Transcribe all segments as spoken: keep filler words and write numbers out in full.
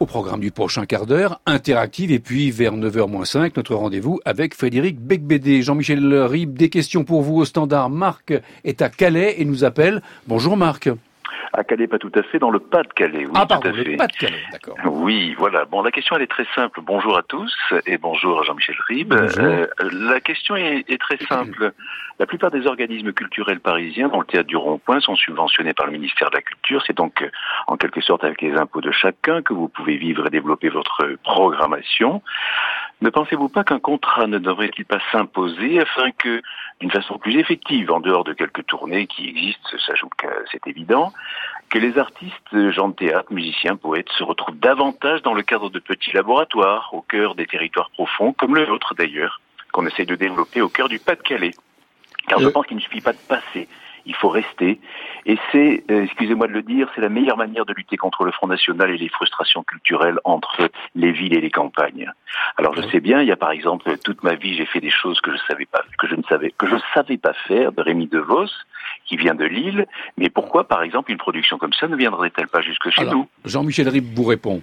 programme du prochain quart d'heure, interactive, et puis vers neuf heures moins cinq, notre rendez-vous avec Frédéric Becbédé. Jean-Michel Ribes, des questions pour vous au standard. Marc est à Calais et nous appelle. Bonjour Marc. À Calais, pas tout à fait, dans le Pas-de-Calais. Oui, ah pardon, tout à fait. le Pas-de-Calais, d'accord. Oui, voilà. Bon, la question, elle est très simple. Bonjour à tous et bonjour à Jean-Michel Ribes. Euh, la question est, est très simple. La plupart des organismes culturels parisiens, dont le Théâtre du Rond-Point, sont subventionnés par le ministère de la Culture. C'est donc, en quelque sorte, avec les impôts de chacun que vous pouvez vivre et développer votre programmation. Ne pensez-vous pas qu'un contrat ne devrait-il pas s'imposer afin que, d'une façon plus effective, en dehors de quelques tournées qui existent, ça j'avoue que c'est évident, que les artistes, gens de théâtre, musiciens, poètes se retrouvent davantage dans le cadre de petits laboratoires, au cœur des territoires profonds, comme le nôtre d'ailleurs, qu'on essaie de développer au cœur du Pas-de-Calais. Car je pense qu'il ne suffit pas de passer, il faut rester. Et c'est, euh, excusez-moi de le dire, c'est la meilleure manière de lutter contre le Front National et les frustrations culturelles entre les villes et les campagnes. Alors je sais bien, il y a par exemple, toute ma vie, j'ai fait des choses que je savais pas, que je ne savais, que je savais pas faire, de Rémi DeVos, qui vient de Lille. Mais pourquoi, par exemple, une production comme ça ne viendrait-elle pas jusque chez Alors, nous? Jean-Michel Ribes vous répond.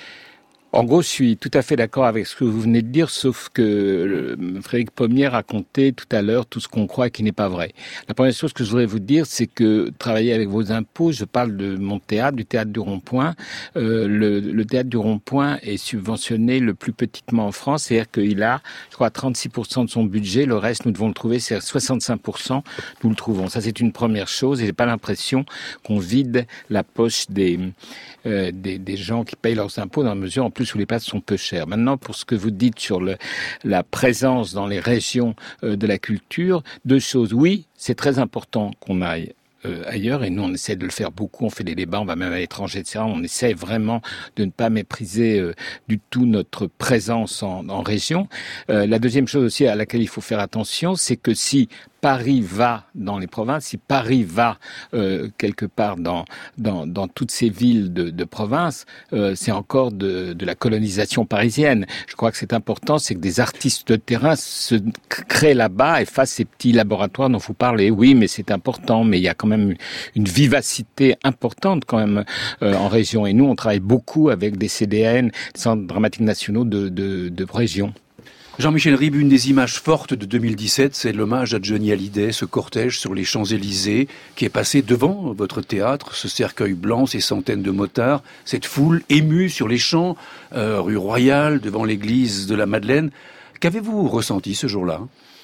En gros, je suis tout à fait d'accord avec ce que vous venez de dire, sauf que le, Frédéric Pommier racontait tout à l'heure tout ce qu'on croit qui n'est pas vrai. La première chose que je voudrais vous dire, c'est que travailler avec vos impôts, je parle de mon théâtre, du Théâtre du Rond-Point. Euh, le, le Théâtre du Rond-Point est subventionné le plus petitement en France, c'est-à-dire qu'il a, je crois, trente-six pour cent de son budget, le reste, nous devons le trouver, c'est-à-dire soixante-cinq pour cent, nous le trouvons. Ça, c'est une première chose, et j'ai pas l'impression qu'on vide la poche des, euh, des, des gens qui payent leurs impôts, dans la mesure, en plus où les places sont peu chères. Maintenant, pour ce que vous dites sur le, la présence dans les régions euh, de la culture, deux choses. Oui, c'est très important qu'on aille Euh, ailleurs, et nous on essaie de le faire beaucoup, on fait des débats, on va même à l'étranger, et cetera. On essaie vraiment de ne pas mépriser euh, du tout notre présence en, en région. Euh, la deuxième chose aussi à laquelle il faut faire attention, c'est que si Paris va dans les provinces, si Paris va euh, quelque part dans, dans, dans toutes ces villes de, de province, euh, c'est encore de, de la colonisation parisienne. Je crois que c'est important, c'est que des artistes de terrain se créent là-bas et fassent ces petits laboratoires dont vous parlez. Oui, mais c'est important, mais il y a quand même une vivacité importante quand même euh, en région. Et nous, on travaille beaucoup avec des C D N, des centres dramatiques nationaux de, de, de région. Jean-Michel Ribes, une des images fortes de deux mille dix-sept, c'est l'hommage à Johnny Hallyday, ce cortège sur les Champs-Élysées qui est passé devant votre théâtre, ce cercueil blanc, ces centaines de motards, cette foule émue sur les champs, euh, rue Royale, devant l'église de la Madeleine. Qu'avez-vous ressenti ce jour-là ?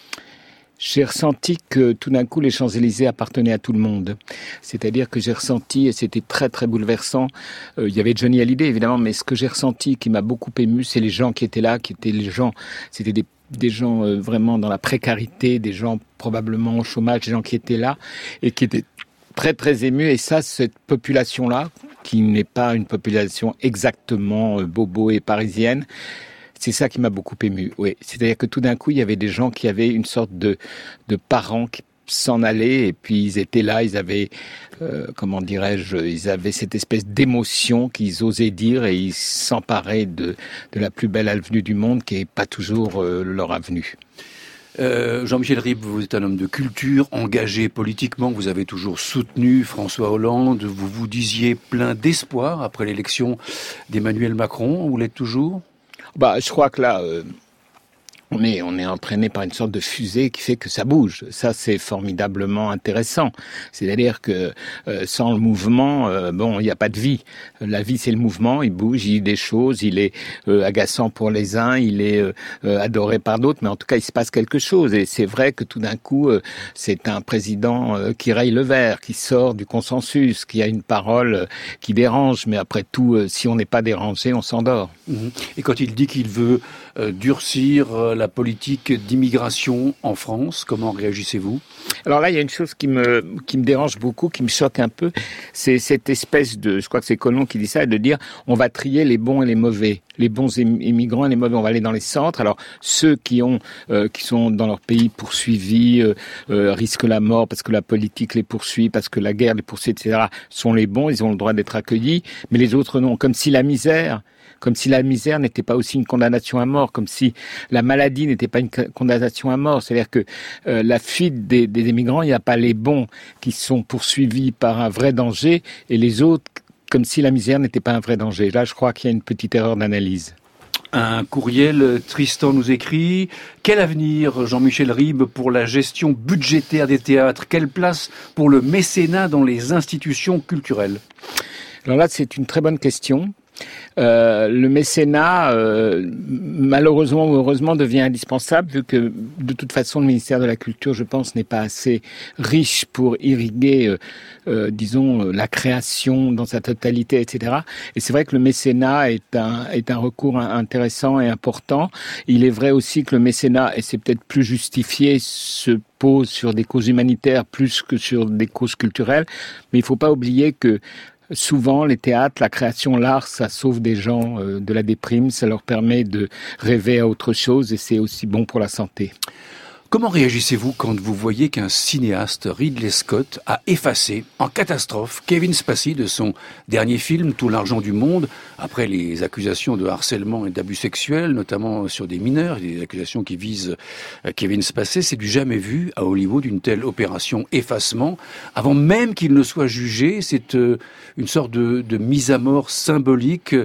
J'ai ressenti que tout d'un coup les Champs-Élysées appartenaient à tout le monde. C'est-à-dire que j'ai ressenti, et c'était très très bouleversant, euh, il y avait Johnny Hallyday évidemment, mais ce que j'ai ressenti qui m'a beaucoup ému, c'est les gens qui étaient là, qui étaient les gens, c'était des des gens euh, vraiment dans la précarité, des gens probablement au chômage, des gens qui étaient là et qui étaient très très émus. Et ça, cette population-là, qui n'est pas une population exactement euh, bobo et parisienne, c'est ça qui m'a beaucoup ému. Oui, c'est-à-dire que tout d'un coup, il y avait des gens qui avaient une sorte de de parents qui s'en allaient et puis ils étaient là, ils avaient euh, comment dirais-je, ils avaient cette espèce d'émotion qu'ils osaient dire et ils s'emparaient de de la plus belle avenue du monde qui est pas toujours euh, leur avenue. Euh, Jean-Michel Ribes, vous êtes un homme de culture, engagé politiquement, vous avez toujours soutenu François Hollande, vous vous disiez plein d'espoir après l'élection d'Emmanuel Macron, vous l'êtes toujours ? Bah, je crois que là, euh, on est, on est entraîné par une sorte de fusée qui fait que ça bouge. Ça, c'est formidablement intéressant. C'est-à-dire que euh, sans le mouvement, euh, bon, il n'y a pas de vie. La vie, c'est le mouvement. Il bouge, il dit des choses. Il est euh, agaçant pour les uns, il est euh, euh, adoré par d'autres. Mais en tout cas, il se passe quelque chose. Et c'est vrai que tout d'un coup, euh, c'est un président euh, qui raye le vert, qui sort du consensus, qui a une parole euh, qui dérange. Mais après tout, euh, si on n'est pas dérangé, on s'endort. Et quand il dit qu'il veut euh, durcir euh, la politique d'immigration en France, comment réagissez-vous ? Alors là, il y a une chose qui me qui me dérange beaucoup, qui me choque un peu, c'est cette espèce de, je crois que c'est Colomb qui dit ça, de dire on va trier les bons et les mauvais, les bons immigrants et les mauvais, on va aller dans les centres. Alors ceux qui ont euh, qui sont dans leur pays poursuivis euh, euh, risquent la mort parce que la politique les poursuit, parce que la guerre les poursuit, et cetera, sont les bons, ils ont le droit d'être accueillis, mais les autres non, comme si la misère Comme si la misère n'était pas aussi une condamnation à mort, comme si la maladie n'était pas une condamnation à mort. C'est-à-dire que euh, la fuite des, des migrants, il n'y a pas les bons qui sont poursuivis par un vrai danger et les autres comme si la misère n'était pas un vrai danger. Là, je crois qu'il y a une petite erreur d'analyse. Un courriel, Tristan nous écrit « Quel avenir, Jean-Michel Ribes, pour la gestion budgétaire des théâtres ? Quelle place pour le mécénat dans les institutions culturelles ?» Alors là, c'est une très bonne question. Euh, le mécénat, euh, malheureusement ou heureusement, devient indispensable, vu que de toute façon, le ministère de la Culture, je pense, n'est pas assez riche pour irriguer, euh, euh, disons, la création dans sa totalité, et cetera. Et c'est vrai que le mécénat est un, est un recours intéressant et important. Il est vrai aussi que le mécénat, et c'est peut-être plus justifié, se pose sur des causes humanitaires plus que sur des causes culturelles. Mais il ne faut pas oublier que souvent, les théâtres, la création, l'art, ça sauve des gens euh, de la déprime, ça leur permet de rêver à autre chose et c'est aussi bon pour la santé. Comment réagissez-vous quand vous voyez qu'un cinéaste, Ridley Scott, a effacé, en catastrophe, Kevin Spacey de son dernier film, Tout l'argent du monde, après les accusations de harcèlement et d'abus sexuels, notamment sur des mineurs, des accusations qui visent Kevin Spacey? C'est du jamais vu à Hollywood, une telle opération effacement. Avant même qu'il ne soit jugé, c'est une sorte de, de mise à mort symbolique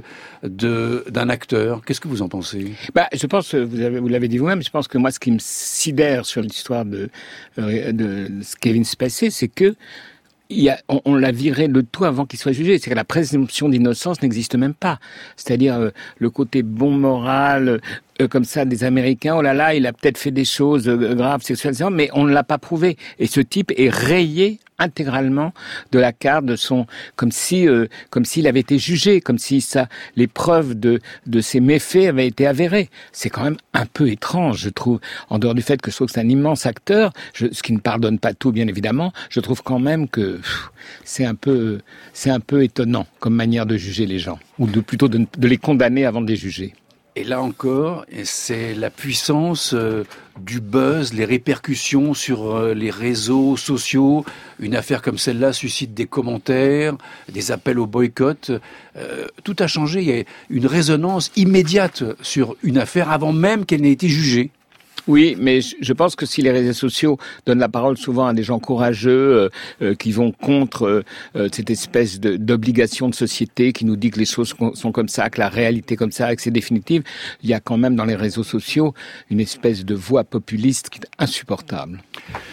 de, d'un acteur. Qu'est-ce que vous en pensez? Bah, je pense, vous avez, vous l'avez dit vous-même, je pense que moi, ce qui me sidère sur l'histoire de, de, de Kevin Spacey, c'est que il y a, on, on l'a viré de tout avant qu'il soit jugé. C'est que la présomption d'innocence n'existe même pas. C'est-à-dire euh, le côté bon moral, euh, comme ça, des Américains. Oh là là, il a peut-être fait des choses euh, graves sexuellement, mais on ne l'a pas prouvé. Et ce type est rayé intégralement de la carte de son, comme si, euh, comme s'il avait été jugé, comme si ça, les preuves de de ses méfaits avaient été avérées. C'est quand même un peu étrange, je trouve. En dehors du fait que je trouve que c'est un immense acteur, je, ce qui ne pardonne pas tout, bien évidemment, je trouve quand même que pff, c'est un peu, c'est un peu étonnant comme manière de juger les gens, ou de plutôt de, de les condamner avant de les juger. Et là encore, c'est la puissance euh, du buzz, les répercussions sur euh, les réseaux sociaux. Une affaire comme celle-là suscite des commentaires, des appels au boycott. Euh, tout a changé. Il y a une résonance immédiate sur une affaire avant même qu'elle n'ait été jugée. Oui, mais je pense que si les réseaux sociaux donnent la parole souvent à des gens courageux euh, euh, qui vont contre euh, cette espèce de, d'obligation de société qui nous dit que les choses sont comme ça, que la réalité est comme ça, que c'est définitif, il y a quand même dans les réseaux sociaux une espèce de voix populiste qui est insupportable.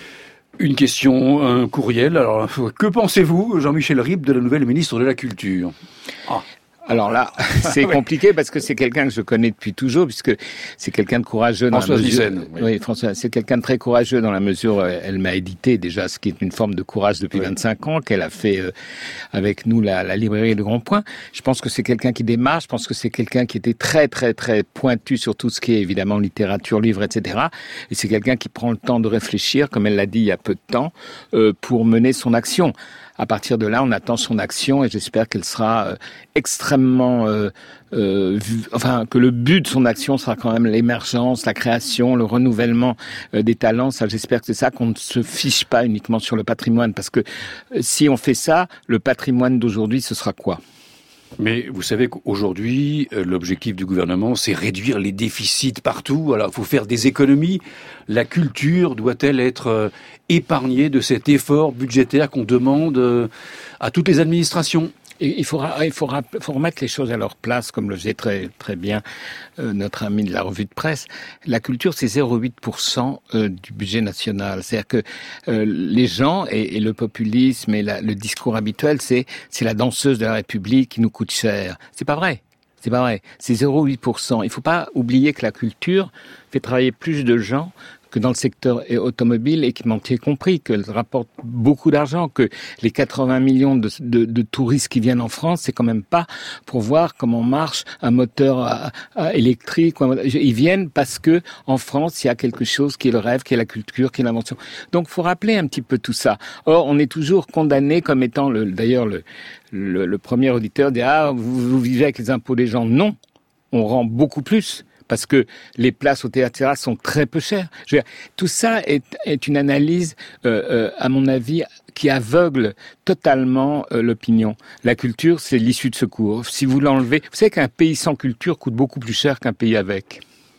Une question, un courriel. Alors, que pensez-vous, Jean-Michel Ribes, de la nouvelle ministre de la Culture? ah. Alors là, c'est compliqué parce que c'est quelqu'un que je connais depuis toujours, puisque c'est quelqu'un de courageux dans Françoise la mesure. Nyssen, oui, oui François, c'est quelqu'un de très courageux dans la mesure. Elle m'a édité déjà, ce qui est une forme de courage depuis oui. vingt-cinq ans qu'elle a fait euh, avec nous la, la librairie Le Grand Point. Je pense que c'est quelqu'un qui démarre. Je pense que c'est quelqu'un qui était très très très pointu sur tout ce qui est évidemment littérature, livre, et cetera. Et c'est quelqu'un qui prend le temps de réfléchir, comme elle l'a dit il y a peu de temps, euh, pour mener son action. À partir de là, on attend son action et j'espère qu'elle sera euh, extrêmement, euh, euh, vu, enfin que le but de son action sera quand même l'émergence, la création, le renouvellement euh, des talents. Ça, j'espère que c'est ça, qu'on ne se fiche pas uniquement sur le patrimoine, parce que euh, si on fait ça, le patrimoine d'aujourd'hui, ce sera quoi ? Mais vous savez qu'aujourd'hui, l'objectif du gouvernement, c'est réduire les déficits partout. Alors, il faut faire des économies. La culture doit-elle être épargnée de cet effort budgétaire qu'on demande à toutes les administrations ? Il faut, il faut, faut remettre les choses à leur place, comme le faisait très, très bien euh, notre ami de la revue de presse. La culture, c'est zéro virgule huit pour cent euh, du budget national. C'est-à-dire que euh, les gens et, et le populisme et la, le discours habituel, c'est, c'est la danseuse de la République qui nous coûte cher. C'est pas vrai. C'est pas vrai. C'est zéro virgule huit pour cent. Il faut pas oublier que la culture fait travailler plus de gens que dans le secteur automobile, équipementier compris, qu'elle rapporte beaucoup d'argent, que les quatre-vingts millions de, de, de touristes qui viennent en France, c'est quand même pas pour voir comment marche un moteur à, à électrique. Ils viennent parce que en France, il y a quelque chose qui est le rêve, qui est la culture, qui est l'invention. Donc, faut rappeler un petit peu tout ça. Or, on est toujours condamné comme étant, le, d'ailleurs, le, le, le premier auditeur dit « Ah, vous, vous vivez avec les impôts des gens ». Non, on rend beaucoup plus. Parce que les places au théâtre sont très peu chères. Je veux dire, tout ça est, est une analyse, euh, euh, à mon avis, qui aveugle totalement euh, l'opinion. La culture, c'est l'issue de secours. Si vous l'enlevez, vous savez qu'un pays sans culture coûte beaucoup plus cher qu'un pays avec.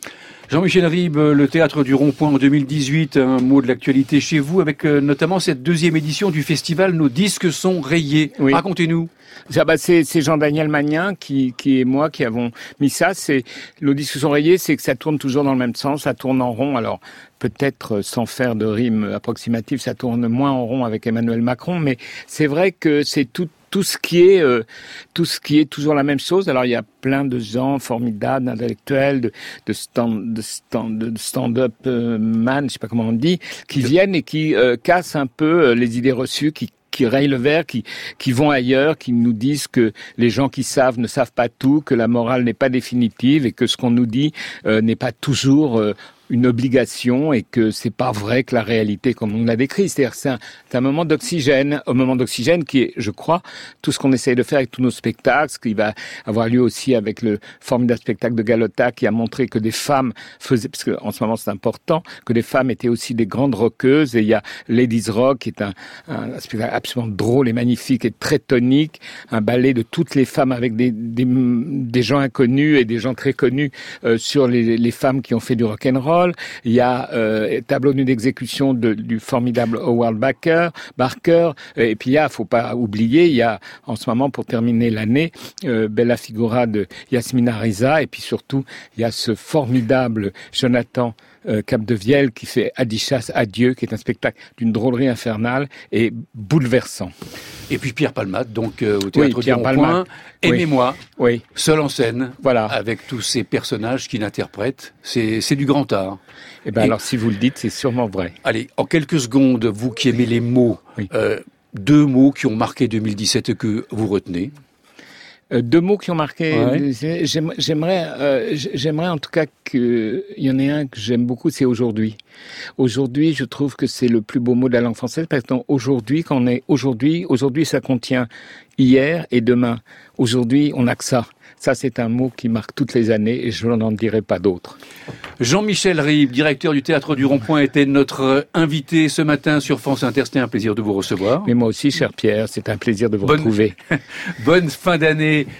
Jean-Michel Ribes, le Théâtre du Rond-Point en deux mille dix-huit, un mot de l'actualité chez vous, avec euh, notamment cette deuxième édition du festival Nos disques sont rayés. Oui. Racontez-nous. Ça, bah, c'est, c'est Jean-Daniel Magnin qui, qui et moi qui avons mis ça. C'est, nos disques sont rayés, c'est que ça tourne toujours dans le même sens, ça tourne en rond. Alors, peut-être sans faire de rime approximative, ça tourne moins en rond avec Emmanuel Macron, mais c'est vrai que c'est tout tout ce qui est euh, tout ce qui est toujours la même chose. Alors il y a plein de gens formidables, d'intellectuels, de de stand de stand de stand-up euh, man, je sais pas comment on dit, qui viennent et qui euh, cassent un peu euh, les idées reçues, qui qui rayent le verre, qui qui vont ailleurs, qui nous disent que les gens qui savent ne savent pas tout, que la morale n'est pas définitive et que ce qu'on nous dit euh, n'est pas toujours euh, une obligation et que c'est pas vrai que la réalité comme on l'a décrit. C'est-à-dire c'est un, c'est un moment d'oxygène, un moment d'oxygène qui est, je crois, tout ce qu'on essaye de faire avec tous nos spectacles, ce qui va avoir lieu aussi avec le formidable spectacle de Galota qui a montré que des femmes faisaient, parce qu'en ce moment c'est important, que des femmes étaient aussi des grandes rockeuses. Et il y a Ladies Rock qui est un, un spectacle absolument drôle et magnifique et très tonique, un ballet de toutes les femmes avec des, des, des gens inconnus et des gens très connus euh, sur les, les femmes qui ont fait du rock'n'roll. Il y a euh, tableau nu d'exécution de, du formidable Howard Barker, Barker, et puis il y a, faut pas oublier, il y a en ce moment pour terminer l'année, euh, Bella Figura de Yasmina Reza, et puis surtout il y a ce formidable Jonathan euh, Capdevielle qui fait Adichas Adieu, qui est un spectacle d'une drôlerie infernale et bouleversant. Et puis Pierre Palmade, donc euh, au Théâtre oui, du Rond-Point, Aimez-moi, oui. seul en scène, voilà. avec tous ces personnages qu'il interprète. C'est, c'est du grand art. Eh ben, Et alors, si vous le dites, c'est sûrement vrai. Allez, en quelques secondes, vous qui aimez les mots, oui. euh, deux mots qui ont marqué deux mille dix-sept que vous retenez. Euh, deux mots qui ont marqué. Ouais. J'aimerais, j'aimerais, euh, j'aimerais en tout cas qu'il y en ait un que j'aime beaucoup, c'est aujourd'hui. Aujourd'hui, je trouve que c'est le plus beau mot de la langue française parce que aujourd'hui, quand on est aujourd'hui, aujourd'hui, ça contient hier et demain. Aujourd'hui, on n'a que ça. Ça, c'est un mot qui marque toutes les années et je n'en dirai pas d'autres. Jean-Michel Ribes, directeur du Théâtre du Rond-Point, était notre invité ce matin sur France Inter. C'était un plaisir de vous recevoir. Mais moi aussi, cher Pierre, c'est un plaisir de vous Bonne... retrouver. Bonne fin d'année